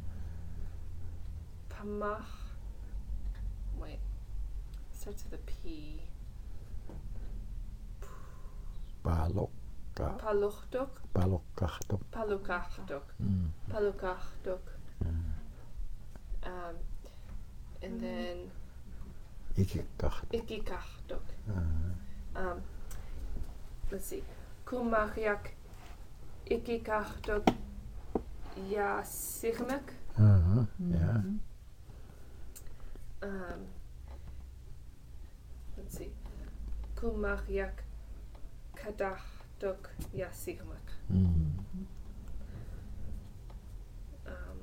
Pamach. Wait. Starts with a P. Palokka. Paluchtok. Palokkachtok. Palukachtok. Mm. Palukachtok. Um, and then Ikikachtok. ikikachtok. Mhm. Um, let's see. Kumariak ikikachtok yasigmek. Mhm. Ja. Um, let's see. Kumariak kadachtok yasigmek. Mhm. Um,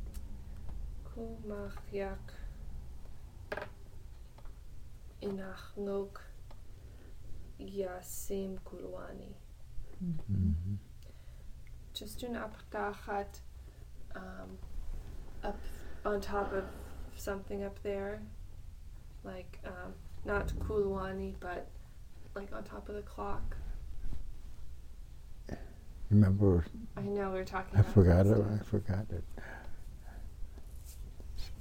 Kumariak inachnok yasim kulwani. Mhm. Just an aptachat um, up on top of something up there, like um, not kulwani, but like on top of the clock. Remember, I know we were talking. I about forgot this. it. I forgot it.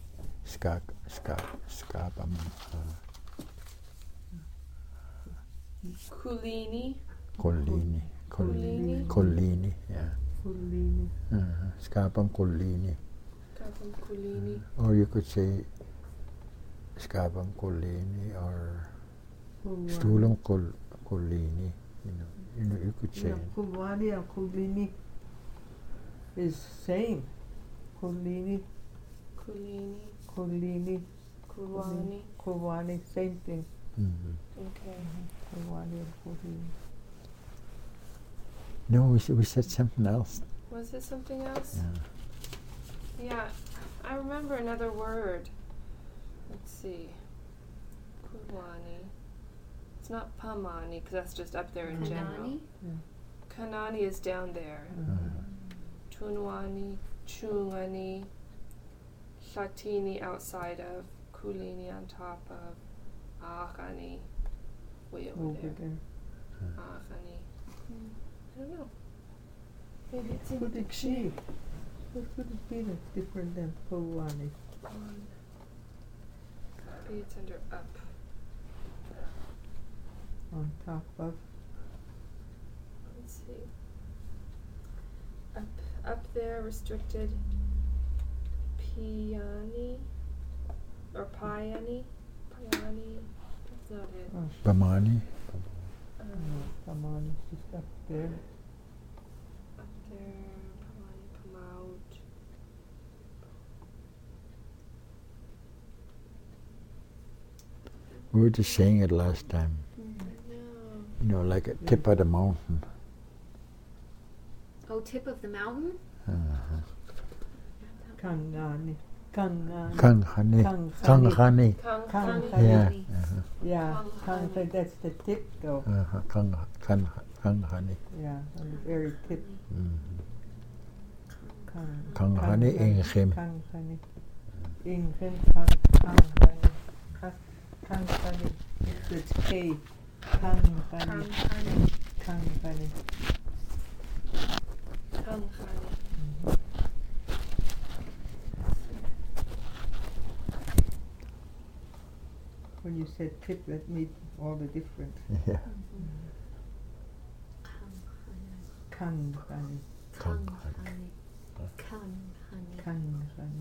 Skak, skak, skabam. Uh, Kulini. Collini. Collini. Collini, yeah. Kulini. Uh, Scapang Collini. Kapam Kulini. Or you could say Scapang Collini or Stulong Col- Collini. You know, you know, you could say. Yeah, Kulwani and Kulini is same. Kulini, Kulini. Kulini, Kulwani. Kulwani, same thing. Mhm. Okay. Kulwani and Kulini. No, we, s- we said something else. Was it something else? Yeah. Yeah, I remember another word. Let's see. Kulwani. It's not Pamani, because that's just up there in general. Kanani? Kanani is down there. Uh, Tunwani, Chungani, Shatini outside of, Kulini on top of, Ahani way over, Over there. there. Ahani. I don't know. Maybe it's in Could the it be? What could it be that's different than Kulwani? Um, maybe it's under up. On top of? Let's see. Up, up there, restricted. Piani or Piani. Piani. That's not it. Oh, Pamani. Um, no, come on, it's just up there. up there. Piani, Pamaut. We were just saying it last time. No. You know, like a tip of the mountain. Oh, tip of the mountain? Uh-huh. Kangani. Kangani. Kanghani. Kanghani. Kanghani. Kang. Kang- Yeah. Kanghani. Uh-huh. Yeah, Kanghani. Kang, that's the tip though. Uh-huh. Kang, kan, Kanghani. Yeah, on the very tip. Mhm. Kang. Kanghani Inghim. Kanghani. Inghim. Kang. Kanghani. Kang- Kanghani. It's K. Kanghani. Kanghani. Kanghani. Kanghani. When you said tip, that made all the difference. Yeah. Kanghani. Kanghani. Kanghani. Kanghani. Kanghani.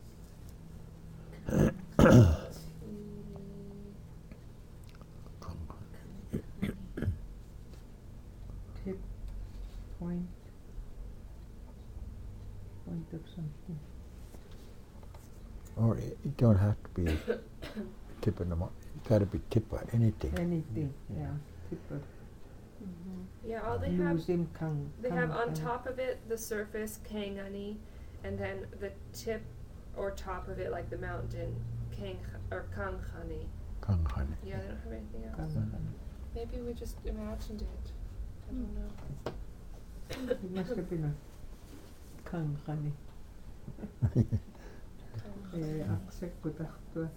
Tip. Point. Point of something. Or it, it don't have to be tip of the mountain. It got to be tip of anything. Anything. Yeah. Yeah. Tip of. Yeah, all they have Lose him. Kang. they have on Kanghani. top of it the surface Kangani, and then the tip or top of it like the mountain Kang or Kanghani. Kanghani. Yeah, they don't have anything else. Kanghani. Maybe we just imagined it. I don't know. It must have been a Kanghani. Eh, aksak ko takto.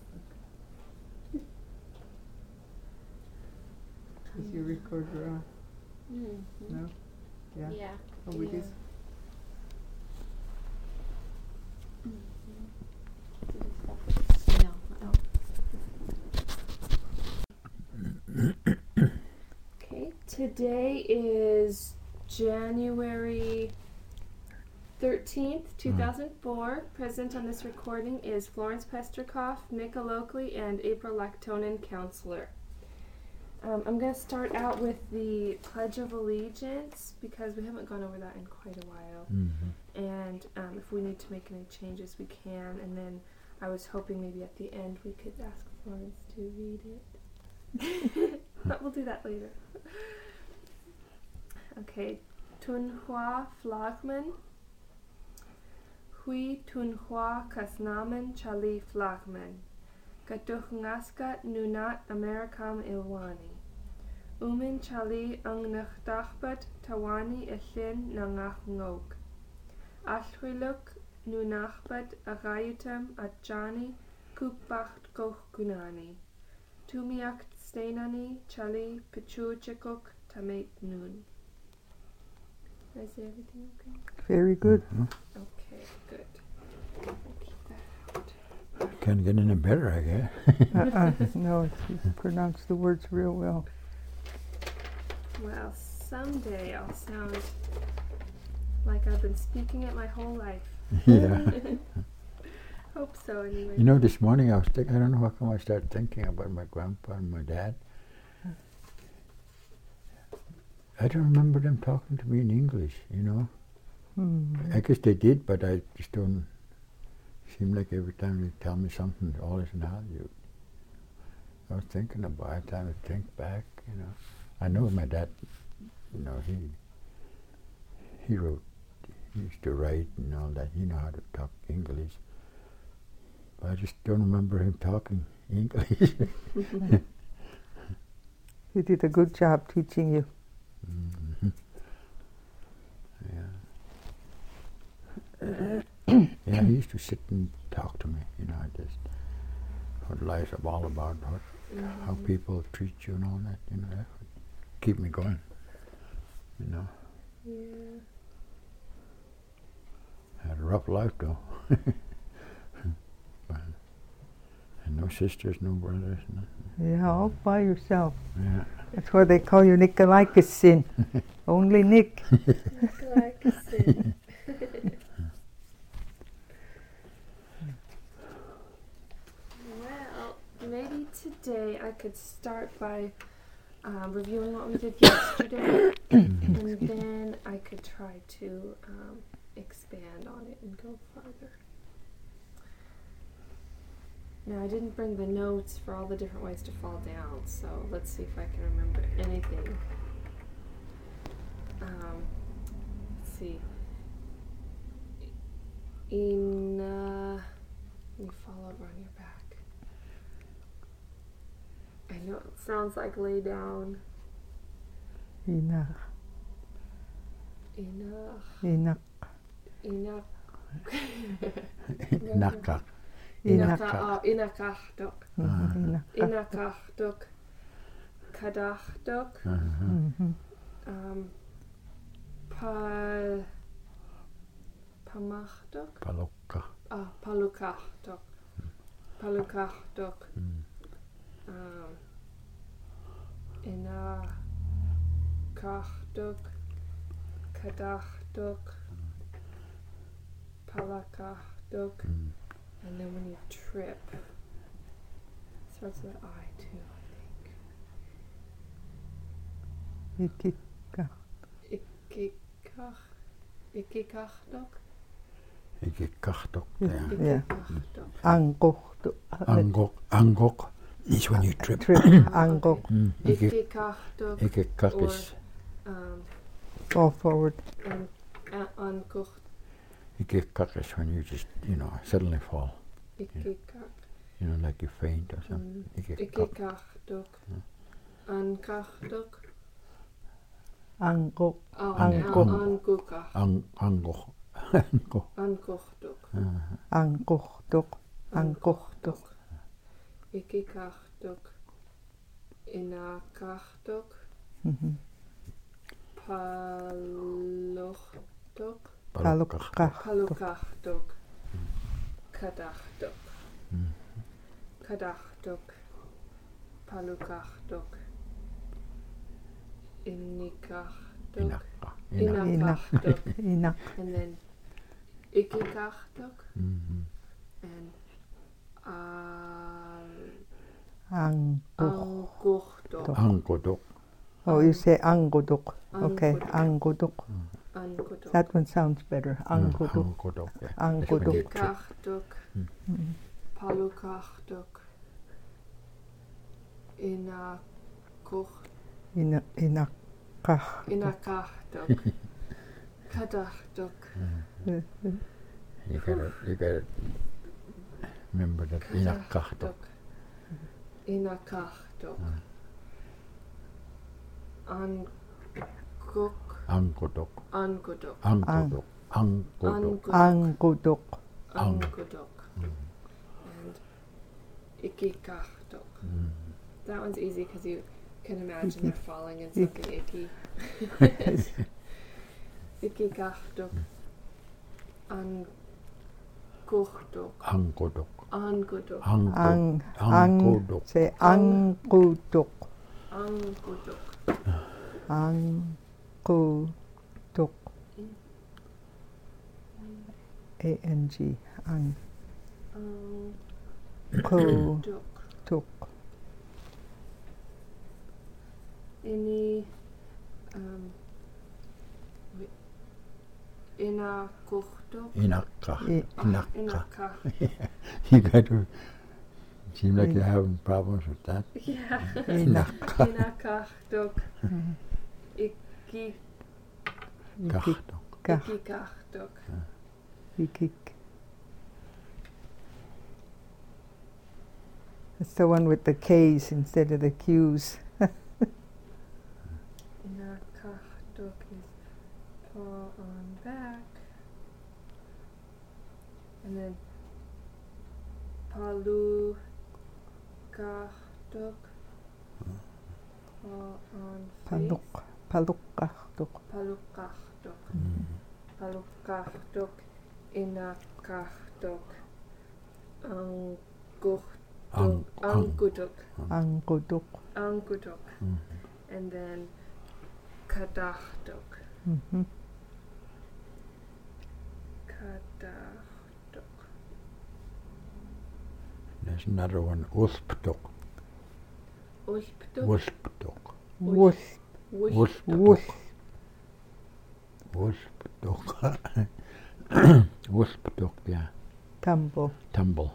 Is your recorder on? Mhm. No? Yeah. Yeah. Oh, we Yeah. just. No. Oh. Okay, today is January thirteenth, two thousand four. Present on this recording is Florence Pestrikoff, Nika Lokley, and April Lactonen, counselor. Um, I'm going to start out with the Pledge of Allegiance because we haven't gone over that in quite a while. Mhm. And um, if we need to make any changes, we can. And then I was hoping maybe at the end we could ask Florence to read it. But we'll do that later. Okay. Tunhua Flagman. Hui Tunhua Kasnamen Chali Flagman. Gatuchngaska Nunat Amerikam Ilwani. Umin Chali ang Nachdachbat Tawani Ilin Nangach Ngok. Ashwiluk Nunachbat Agayutam Atjani Kupbacht Goch Gunani. Tumiakt Steinani Chali Pichuchikuk Tamet Nun. Did I say everything okay? Very good. Mhm. Okay, good. We'll keep that out. Can't get any better, I guess. uh, uh, no, it's, you pronounce the words real well. Well, someday I'll sound like I've been speaking it my whole life. Yeah. Hope so, anyway. You know, this morning I was thinking, I don't know how come I started thinking about my grandpa and my dad. I don't remember them talking to me in English, you know. Mm. I guess they did, but I just don't seem like every time they tell me something, all is now you. I was thinking about it, trying to think back, you know. I know my dad, you know, he he wrote, he used to write and all that. He knew how to talk English. But I just don't remember him talking English. He did a good job teaching you. Mm-hmm. Yeah. Yeah, he used to sit and talk to me, you know, just what life's all about, what, Mm-hmm. how people treat you and all that, you know, that would keep me going, you know. Yeah. I had a rough life though. But, and no sisters, no brothers, nothing. Yeah, all by yourself. Yeah. That's why they call you Nikolaikisin. Only Nick. Nikolaikisin. Well, maybe today I could start by um, reviewing what we did yesterday, and then I could try to um, expand on it and go further. Now, I didn't bring the notes for all the different ways to fall down, so let's see if I can remember anything. Um, let's see. In, uh, you fall over on your back. I know it sounds like lay down. Inach. Inach. Inach. Inach. Naka. Inaka. Oh, inakachdok. Mhm, Inach. Inakachdok. Kadachdok. Uh-huh. Mhm. Um, pa... Pamachdok. Palokka. Ah, palukachdok. Palukachdok. Mm. Um, inakachdok. Kadachdok. Palakachdok. Mm. And then when you trip, it starts with I too, I think. Ikika. Ikikach. Ikikachdok. Ikke kahtok. Yeah. Yeah. Yeah. Ikikachdok. Angok. Angok. Angok is when you trip. Trip. Angok. Mm. Ikke, Ikikachdok. ikke kak Or is, um, Fall forward. an, an, ankucht. ikke kak is when you just, you know, suddenly fall. Ikikach. You know, like you faint or something. Mm. Ikke kak. Ikikachdok. Mm. Ankachdok. Angok. Oh, Ankuk. Ankukach. Ang, angok. Angok. Ankuchdok. Uh-huh. Angokdok. Angokdok. Ikikachdok. Inakachdok. Mhm. Palochdok. Palukach. Palukachdok. Kadachdok. Mm. Kadachdok. Palukachdok. Inikachdok. Inakka. Inakka. Inakachdok. Inak. And then Ikikachdok. Mhm. And Al. Angok. Ankuchdok. Angodok. Oh, you say Angodok. Okay. Angodok. Angodok. Ankuchdok. That one sounds better. Angodok. Angodok. Yeah. Angodok. That's when you trip. Ikikachdok. Mhm. Palukachdok. Inakuch. Ina- Inakach. Inakachdok. Kadachdok. You gotta, you gotta remember that. Inakachdok. Inakachdok. Ankuk. Angodok. Angodok. Angodok. Angodok. Angodok. Ankudok. And Ikikachdok. Mm. That one's easy because you can imagine they're falling in something icky. Ikikachdok. Ankudok. Angodok. Ankudok. Angod. Ang. Ang. Angodok. Say Angodok. Ankudok. Ang Ku Tuk. A N G. Ang Um, Ku Duk. Tuk. Ini um, wi- Inakuhduk. Inaka. I- Inaka. Inaka. You got to seem like you're having problems with that. Yeah. Inaka. Inakahduk. Mhm. Iki Kachtok. Ka- Ikikahduk. Ikik. It's the one with the K's instead of the Q's. Inakahduk is paw on back. And then Palu Kahduk. Paw on face. Paluk. Palukahtuk. Palukahduk. Mm. Palukahduk. Inakahduk. Anguhduk. Ang- ang- Anguduk. Ang Kuduk. Anguduk. Mm. And then Kadahduk. Mhm. Kadahduk. There's another one. Usptok. Uspduk. Usptok. Wush. Wushtuk. Wush. Usptok. Usptok, yeah. Tumble. Tumble.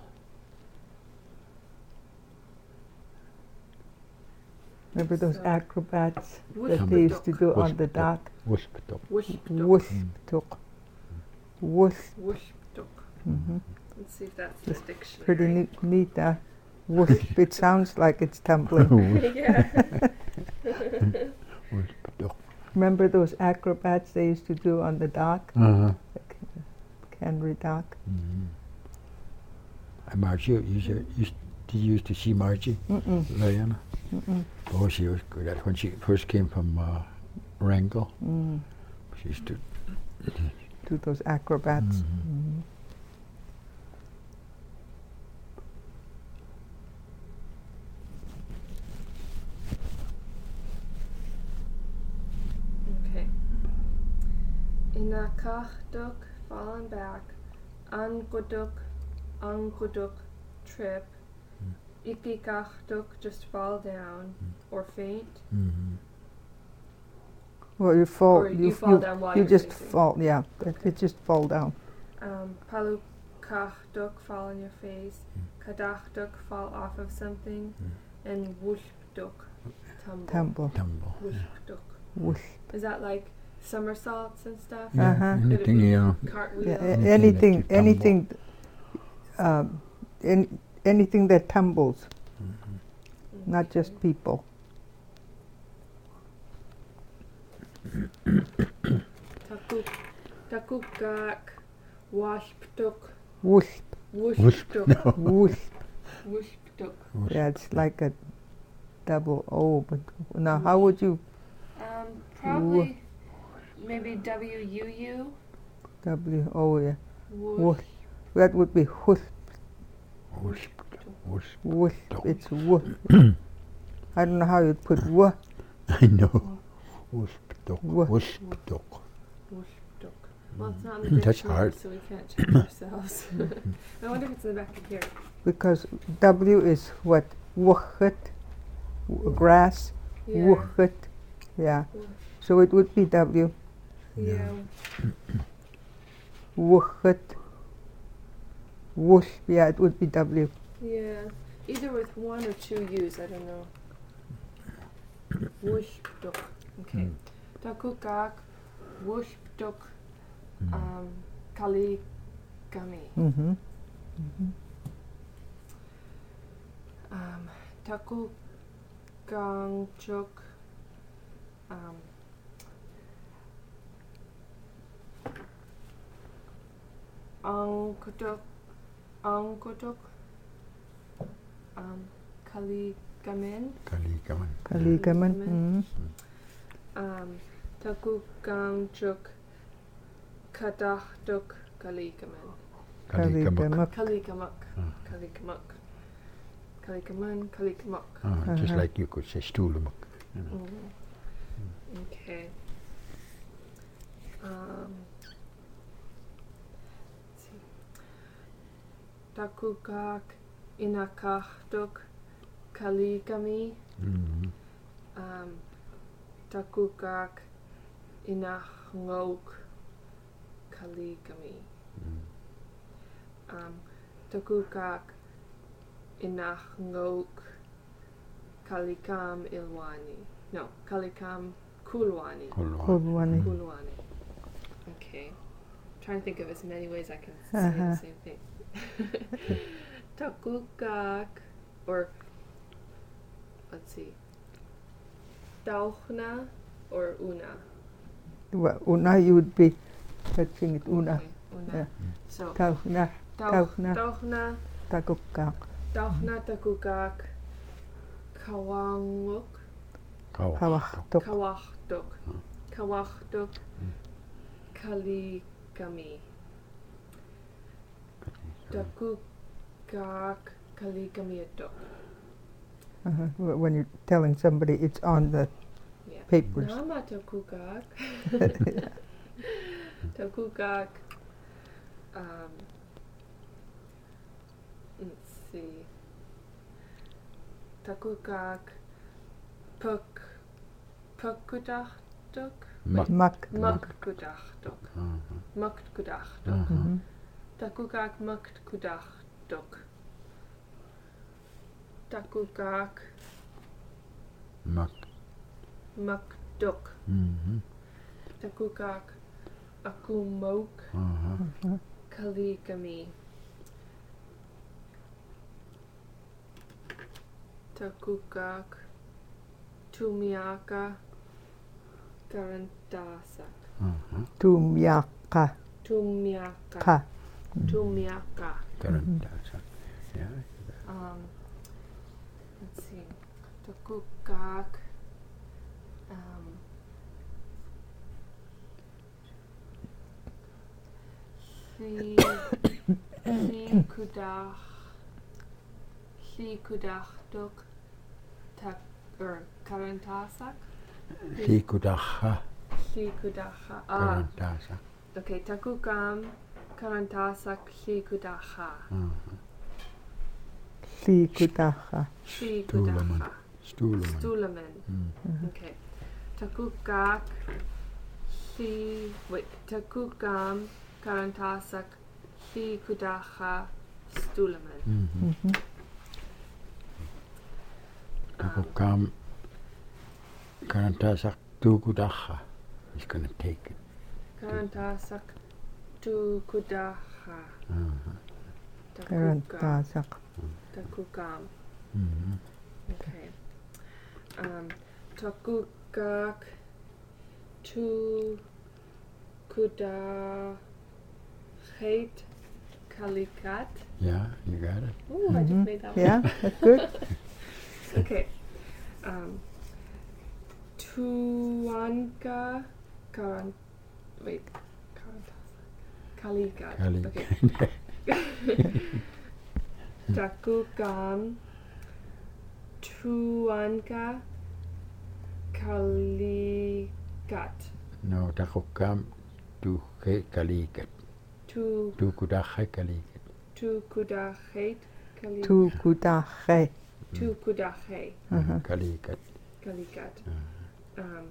Remember those So- acrobats that Tumble. they used to do on the Wushtuk. dock? Usptok. Wushtuk. Wushtuk. Wush. Wushtuk. Mhm. Let's see if that's the It's dictionary. Pretty neat. neat uh, Wush. It sounds like it's tumbling. Yeah. Usptok. Remember those acrobats they used to do on the dock? Uh-huh. Canry Dock? Mm. Uh, Margie, you used, to- used, did you used to see Margie, Mm-mm. Diana? Mm-mm. Oh, she was good at when she first came from uh, Wrangell. Mm. She used to. Do those acrobats. Mhm. Mhm. Okay. Inakahduk, fallen back. Anguduk, anguduk, trip. Ikikahduk, just fall down or faint. Mhm. Well, you fall. Or you fall down while you you're just facing. fall. Yeah, it, it just fall down. Um, Palukahduk, fall on your face. Kadahduk, fall off of something. And wushpduk, tumble. Tumble. Tumble. Wushpduk. Whoosh. Is that like somersaults and stuff? Yeah, Uh-huh. Could it anything, be you know. Cartwheels? Yeah, a- Anything that anything, you tumble. anything, um, in, anything that tumbles, not just Okay. people. Takuk, takukak, washpduk, Whoosh, wushpduk, whoosh. wushpduk. Yeah, it's like a double O. But now, how would you Um, probably maybe W U U. W O? Yeah, Whoosh. whoosh. That would be whoosh, Whoosh, whoosh. whoosh. Dog. It's whoosh. I don't know how you'd put whoosh. I know. Whoosh, dog. Wha- Whoosh, dog. Wushpduk. Well, it's not in the That's dictionary, hard. so we can't check ourselves. I wonder if it's in the back of here. Because W is what? Woochit, w- grass, Yeah. woochit. Yeah. Whoosh. So it would be W. Yeah. Woochit. Whoosh. Yeah, it would be W. Yeah. Either with one or two U's, I don't know. Wushpduk. Okay. Mm. Takukak, wushpduk, Mm. um, kali gami. Mm-hmm. Um, taku gangchuk. Um, angkutuk, angkutuk. Um, kali gamin. Kalikaman. Kaligaman. Kaligaman. Mm-hmm. Um, taku gangchuk, kadahduk, kali gamin. Kalikamak. Kaligamak. Kalikamak. Ah. Kalikamak. Kalikaman, kalikamak. Ah, just Uh-huh. like you could say Stulamak. You know. Mm. Okay. Um, let's see. Takukak inakahtuk kaligami. Mhm. Um, takukak inahngok kaligami. Mm. Um, takukak inahngok kalikam ilwani. No, kalikam kulwani. Kulwa. Kulwani. Kulwani. Okay. Trying to think of as many ways I can say Uh-huh. the same thing. Takukak, or let's see, Tauchna or Una. Well, una, you would be touching it. Una. Okay, Una. Yeah. So, Tauchna. Tauch- Tauchna. Tauchna, Takukak. Tauchna Takukak, Kawanguk, Kawah. Kawahtok. Kawachtuk, Kawachtuk, Kalikami. Takukak Kalikamiatok. Uh-huh. Wh- When you're telling somebody it's on the Yeah. papers. Nama Takukak. Takukak. Um, let's see. Takukak. Puk. Pukudachtuk. Mak. Mak. Mukkudachtuk. Mhm. Mukkudachtuk. Mhm. Mhm. Takukak Mukkudachtuk. Takukak Mak. Mukduk. Mhm. Takukak Akumok Mhm. Kaligami. Takukak Tumiaka Karantasak. Mhm. Tumyaka. Tumiaka. Ka. Tumiaka. Karantasa. Yeah. Um, let's see. Takukak. Um, Si Si Kudach Si Kudachtuk Tak or Karantasak. Sikudaha. Si Kudacha. Ah, Karantasa. okay. Takukam Karantasak Si Kudacha. Mhm. Sikutaha. Si Stulaman. Kudacha. Stulaman. Stulaman. Mm. Okay. Takukak Si wait. Takukam Karantasak Si Kudacha Stulaman. Mhm. Mhm. Ako kam Karantasak Tukudaha. He's gonna take it. Karantasak Tu Kudacha. Mhm. Takukam. Karantasak. Takukam. Mhm. Okay. Um, Takukak Tu Kudachet Kalikat. Yeah, you got it. Ooh, I just Mhm. made that one. Yeah, that's good. Okay. Um, Tuanka Karan. Wait. Karantasak. Kalikat. Kali. Okay. Takukam Tuanka Kalikat. No, takokam tu he kalikat. Tu Tu kudahe kalikat. tu kudachet Kalikat. Tukutahe. Tu kudache Uh-huh. Kalikat. Kalikat. Um,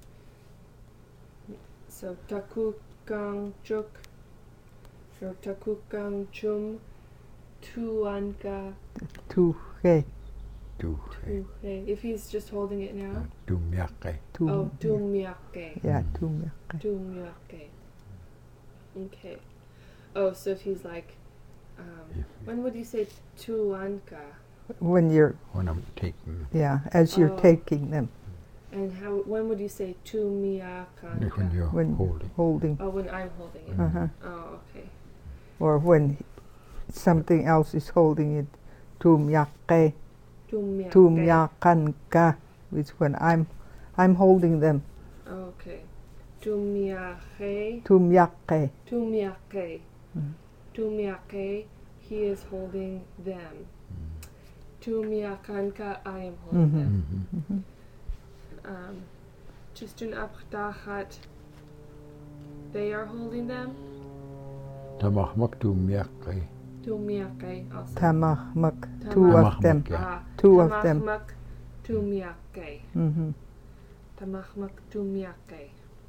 so Takukang Chuk or Takukang Chum Tuanka Tuhe. Tu he. Tuhe. If he's just holding it now. Tu myake. Tum. Oh, Tumyake. Yeah, tumyaka. Tumyake. Okay. Oh, so if he's like, um, when would you say Tuanka? When you're, When I'm taking. yeah, as you're Oh. taking them, And how? When would you say Tumiakanka? When you're When- holding. holding. Oh, when I'm holding it. Uh-huh. Oh, okay. Or when something else is holding it. Tumyake. Tumyake. Tumyakanka. Which when I'm, I'm holding them. Okay. Tumyake. Tumyake. Tumyake. Mhm. Tumyake. He is holding them. Tumyakanka. I am holding Mhm. them. Mhm. Mhm. Um, Tustun Apdachat. They are holding them. Tamahmak tumiakai. Tumiake also. Tamahmak, two of them. Yeah. Ah, Two of them. Tamahmak Tumiake. Mm-hmm. Tamahmak Tumiake.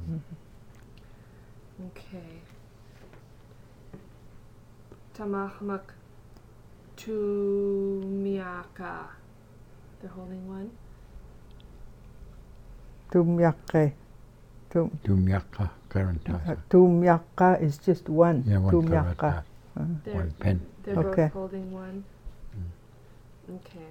Okay. Tamahmak Tumiaka. They're holding one. Tumyake. Tum, Tumiaka karantasa. Tumyaka is just one. Yeah, one Tumyaka. karata. They're, One pen. they're Okay. both holding one. Okay.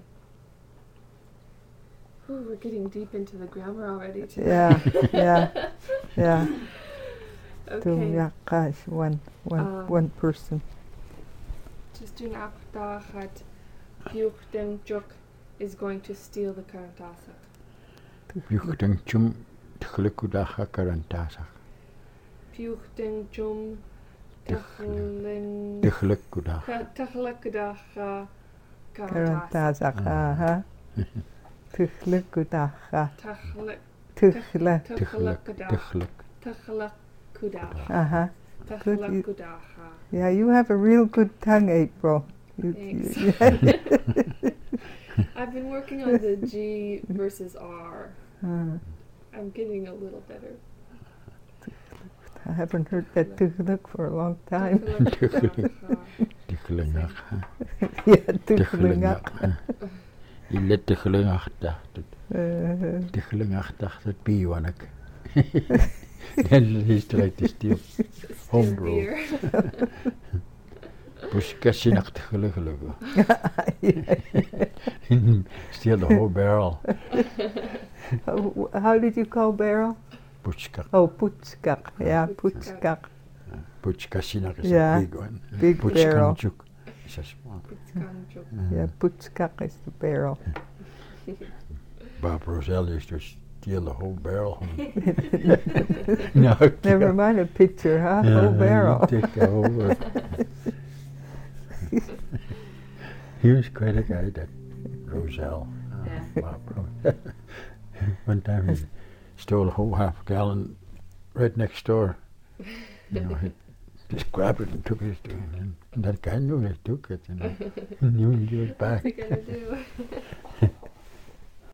Ooh, we're getting deep into the grammar already today. Yeah, yeah, yeah. Okay. Tumyaka is one, one, Um, one person. Tustun Apdachat Pyukdeng Juk is going to steal the Karantasak. Yuktang chum thlikudaha karantasa. Pyukdeng Jum Tachlen Thlikudaha. Tachlekudacha Karantasak. Karantazak, aha. Tuchlekudacha. Tachle Tuchle, Tachlekudacha. Thlek. Tachlekudacha. aha. Good, you- Tachlekudacha. Yeah, you have a real good tongue, April. You, Thanks. you- I've been working on the G versus R. Uh, I'm getting a little better. I haven't heard that tuchlek for a long time. Tachlekudacha. Thlingach. Yeah, tuchlengak. Thlingach. Ille thlingach dacht. Uh, Thlingach dacht het biwanak. Then he's tried to steal. Still Homebrew. beer. Pushkashinak thlikudaha. Steal the whole barrel. how, how did you call barrel? Pushkak. Oh, putskak. Yeah, Putskak. putskak. Puchkashinak is Yeah, a big one. big barrel. Puchkanchuk is a small. Pitskanjuk. Yeah, putskak is the barrel. Bob Roselle used to steal the whole barrel. No, Never mind a picture, huh? Yeah, Whole barrel. he'd take the whole. He was quite a guy, that Roselle. uh, Yeah. Bob Roselle. One time he stole a whole half gallon right next door. You know, he just grabbed it and took it. And that guy knew he took it. You know, he knew he gave it back. What are we gonna do?